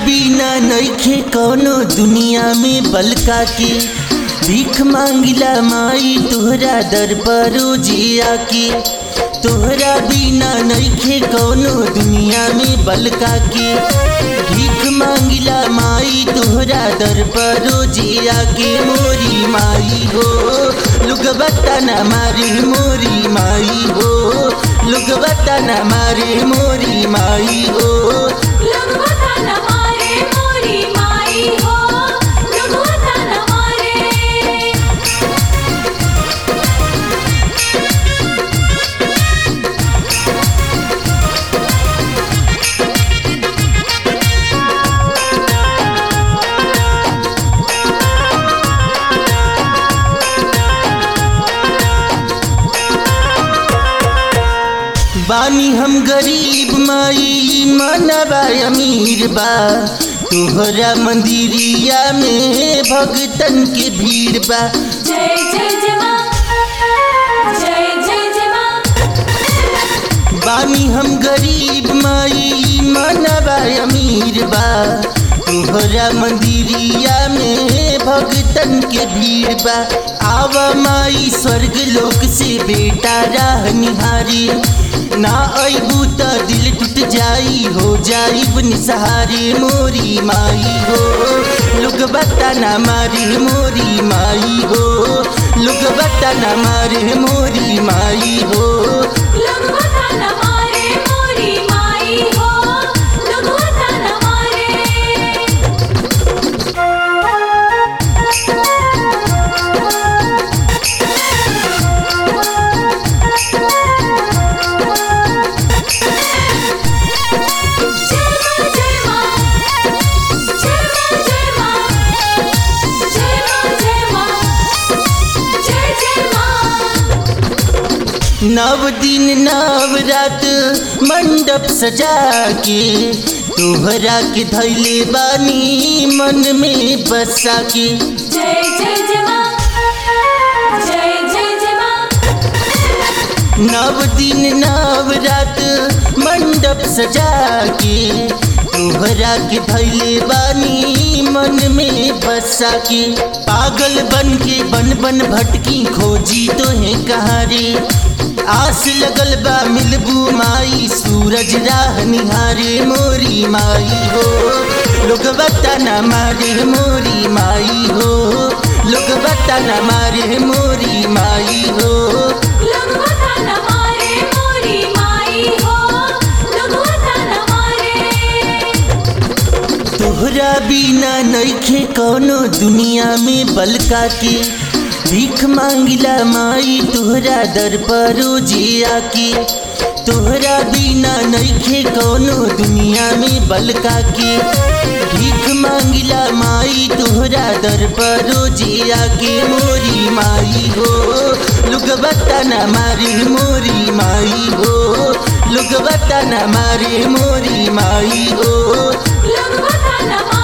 बिना नइखे कौनो दुनिया में बलका के भीख मांगिला माई तोहरा दर पर रोजिया के। तोहरा बिना नइखे कौनो दुनिया में बलका के भीख मांगिला माई तोहरा दर पर रोजिया के। मोरी माई हो लुगबता न मारे मोरी माई हो लुगबता न मारे मोरी माई हो लुगबता न मारे मोरी माई हो लुगबता न मारे। बानी हम गरीब माई मनबा अमीर बा तोहरा मंदिरिया में भगतन के भीड़ बा। जय जय जय माँ जय जय जय माँ। बानी हम गरीब माई मनबा अमीर बा तोहरा मंदिरिया में भगतन के भीड़ बा। आवा माई स्वर्ग लोक से बेटा राह निहारी ना अबू त दिल टूट जाई हो जाइब निसहारे मोरी माई हो लुगबता न मारे मोरी माई हो लुगबता न मारे मोरी माई हो लुगबता न मारे मोरी माई हो लुगबता न मारे। नव दिन नव रात मंडप सजा के तोहरा के धैले बानी मन में बसा के। जय जय जय माँ जय जय जय माँ। नव दिन नव रात मंडप सजा के तोहरा के धैले बानी मन में बसा के। पागल बन के बन बन भटकी खोजी तो है कहाँ रे आस लगल बा मिलबू माई सूरज राह निहारे मोरी माई हो लुगबता न मारे मोरी माई हो लुगबता न मारे मोरी माई हो लुगबता न मारे मोरी माई हो लुगबता न मारे। तोहरा बिना नइखे कौनो दुनिया में बलका के भीख मांगिला माई तोहरा दर पर रोजिया के। तोहरा बिना नइखे कौनो दुनिया में बलका के भीख मांगिला माई तोहरा दर पर रोजिया के। मोरी माई हो लुगबता न मारे मोरी माई हो लुगबता न मारे मोरी माई हो लुगबता न मारे।